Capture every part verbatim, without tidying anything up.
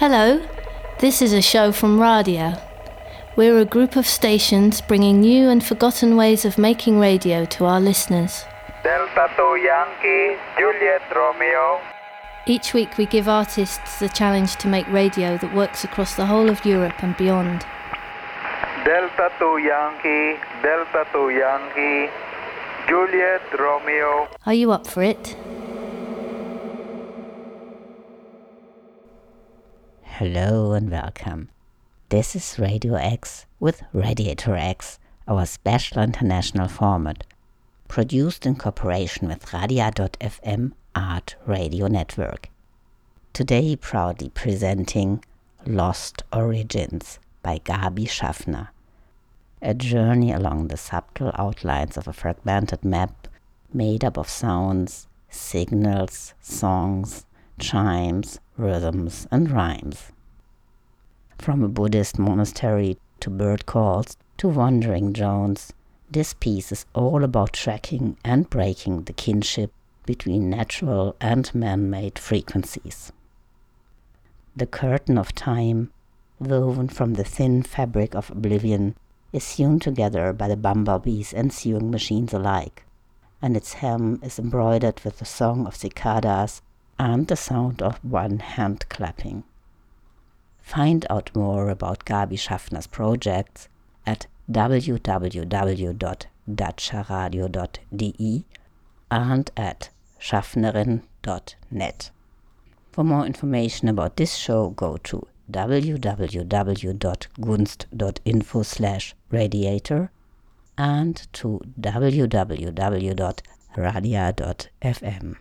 Hello, this is a show from Radio. We're a group of stations bringing new and forgotten ways of making radio to our listeners. Delta two Yankee, Juliet Romeo. Each week we give artists the challenge to make radio that works across the whole of Europe and beyond. Delta two Yankee, Delta two Yankee, Juliet Romeo. Are you up for it? Hello and welcome. This is Radio X with Radiator X, our special international format, produced in cooperation with Radia dot f m Art Radio Network. Today proudly presenting Lost Origins by Gabi Schaffner, a journey along the subtle outlines of a fragmented map made up of sounds, signals, songs, chimes, rhythms and rhymes. From a Buddhist monastery to bird calls to wandering drones, this piece is all about tracking and breaking the kinship between natural and man-made frequencies. The curtain of time, woven from the thin fabric of oblivion, is sewn together by the bumblebees and sewing machines alike, and its hem is embroidered with the song of cicadas and the sound of one hand clapping. Find out more about Gabi Schaffner's projects at w w w dot dacia radio dot d e and at schaffnerin dot net. For more information about this show, go to w w w dot gunst dot info slash radiator and to w w w dot radia dot f m.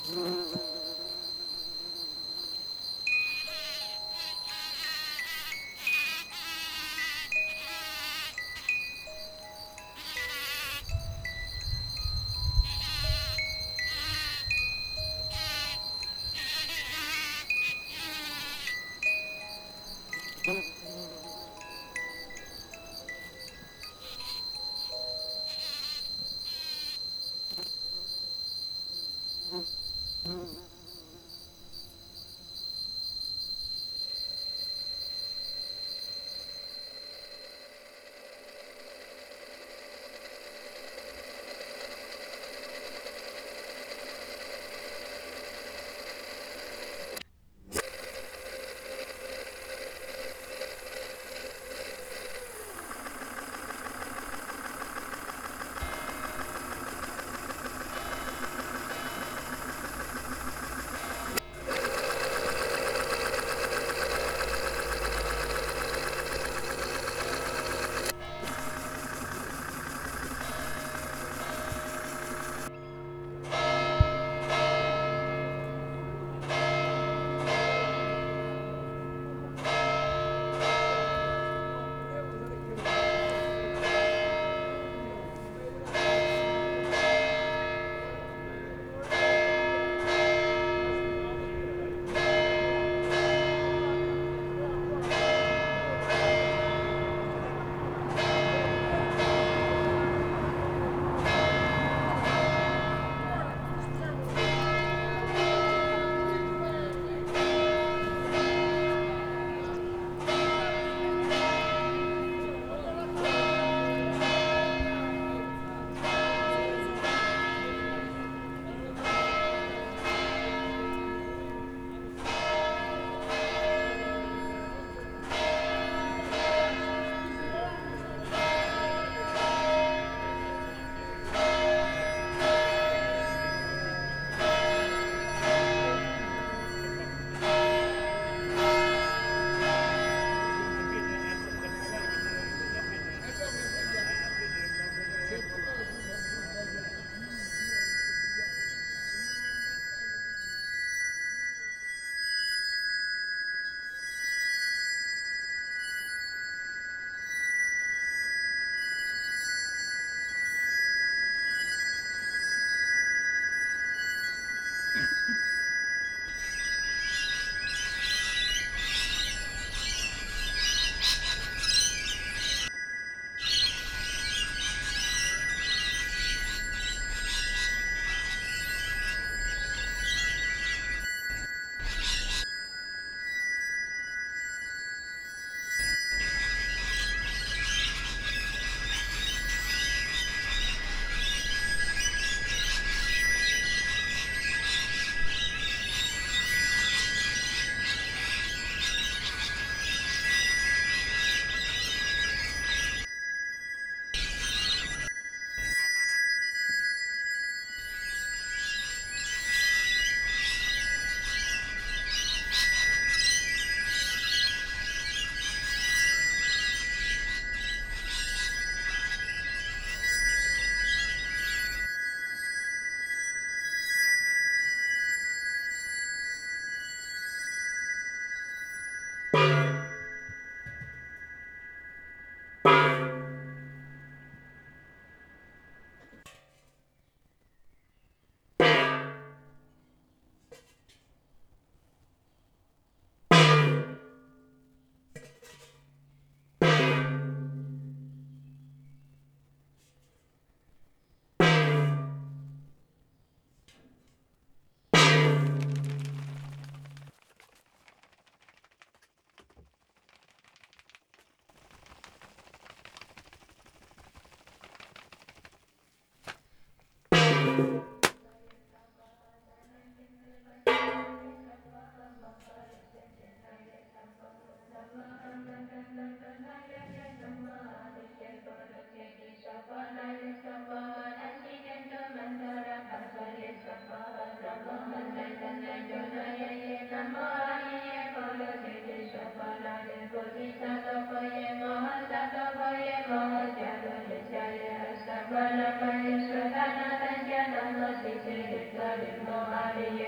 Namo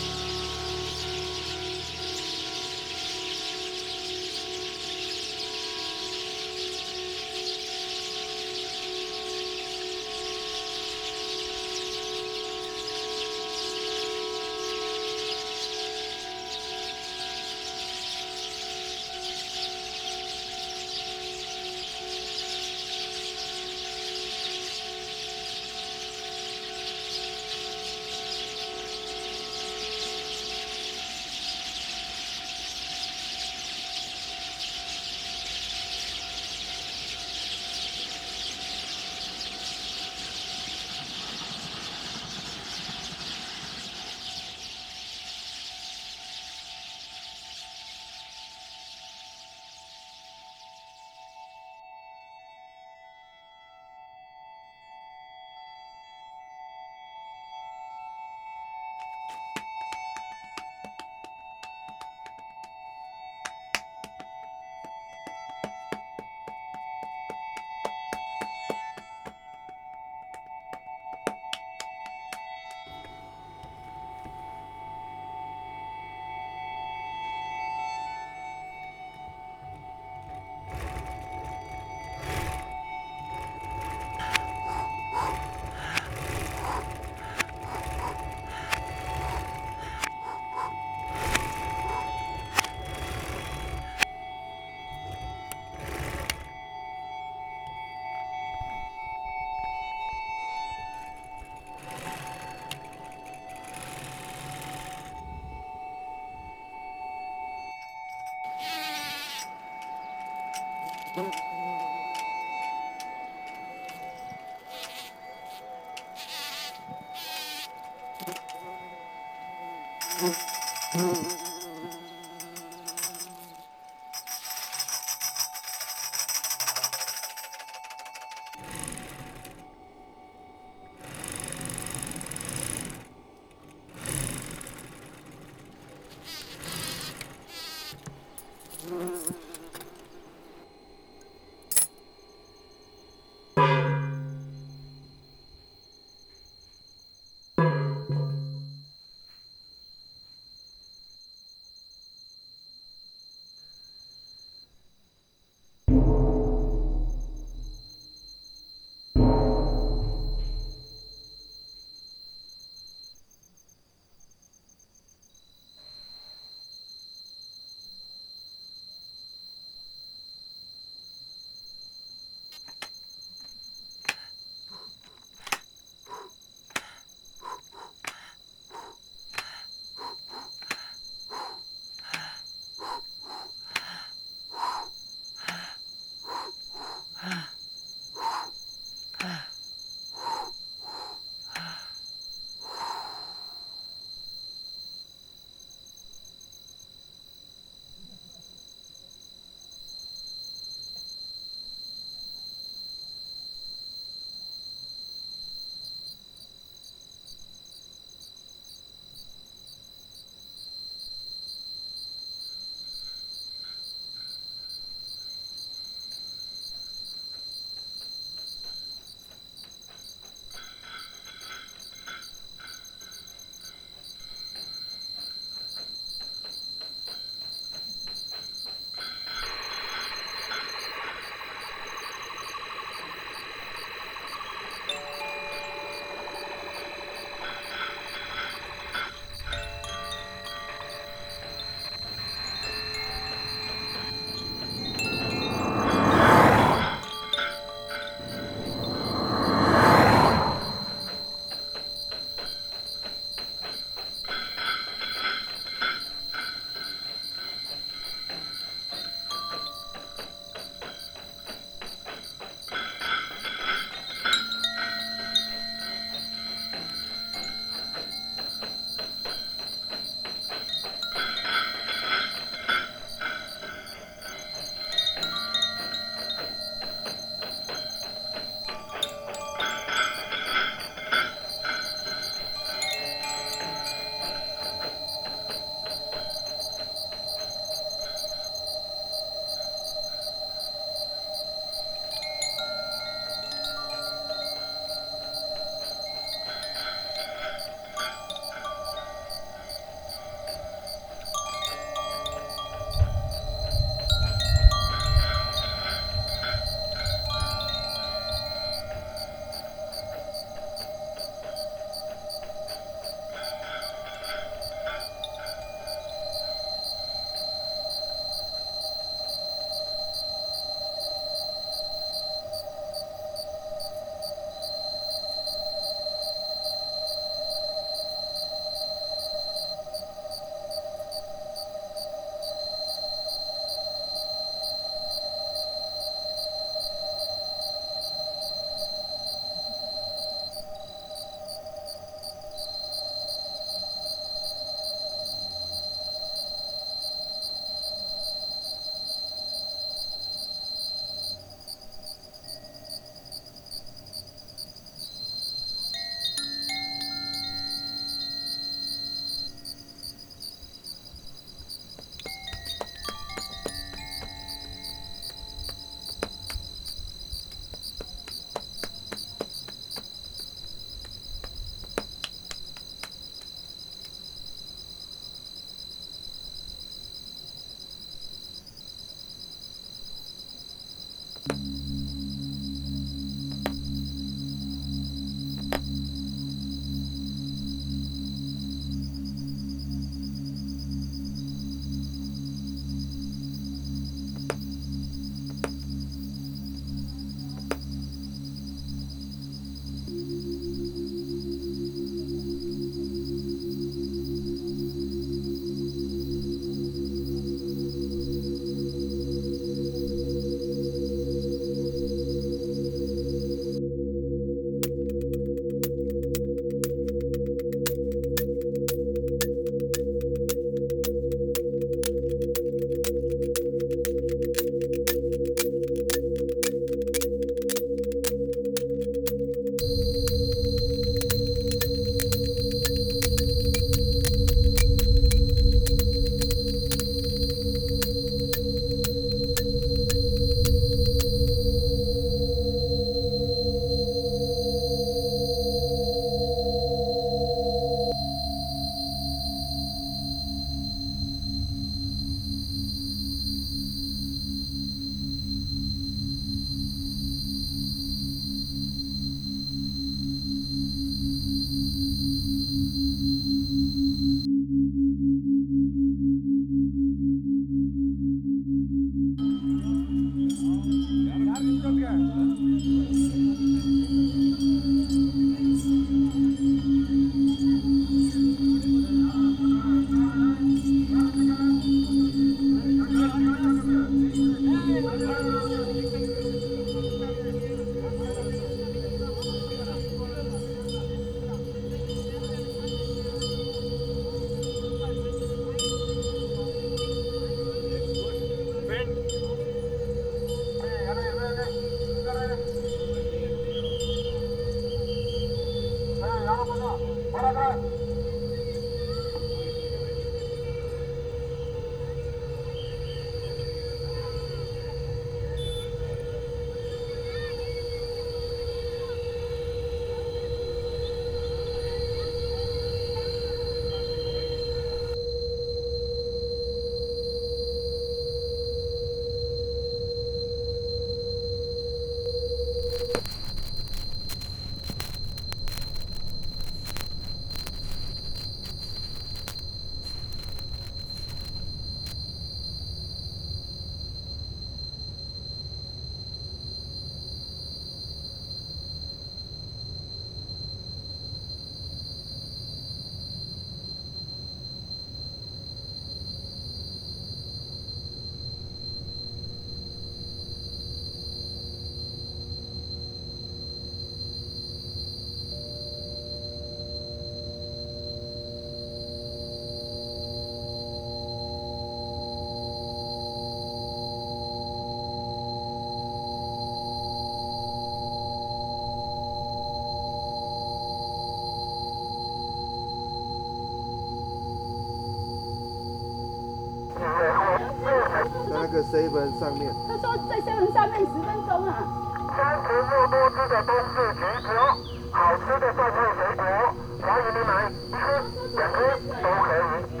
在那个 seven 上面。 他说在 seven 上面十分钟啊。 三十六多汁的冬至橘子，好吃的豆类水果，欢迎你买一颗、两颗都可以。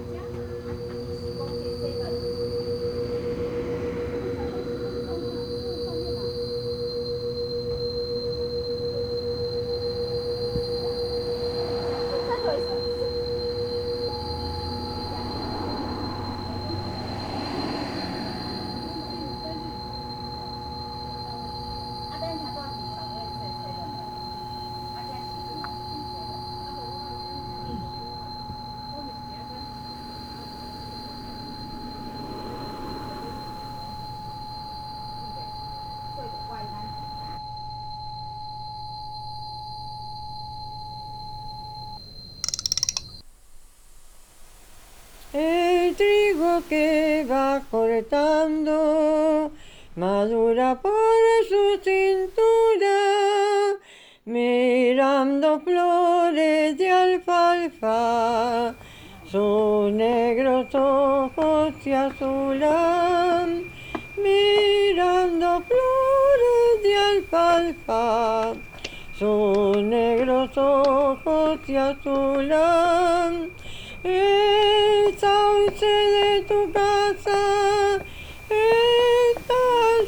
El trigo que va cortando madura por su cintura, mirando flores de alfalfa, sus negros ojos se azulan, mirando flores de alfalfa, sus negros ojos se azulan. El sauce de tu casa está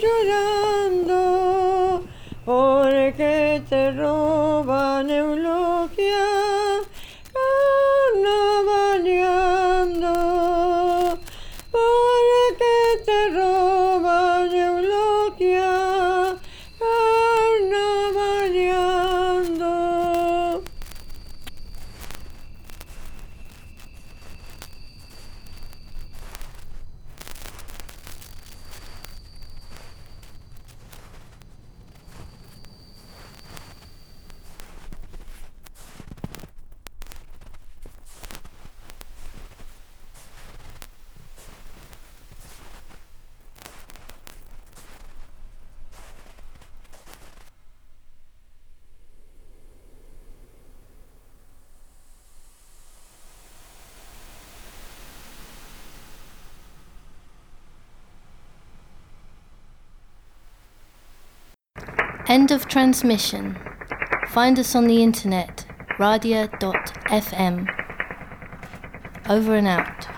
llorando porque te roban eulogia, carnavaleando, porque te roban eulogia, carnavaleando. End of transmission. Find us on the internet, radia dot f m. Over and out.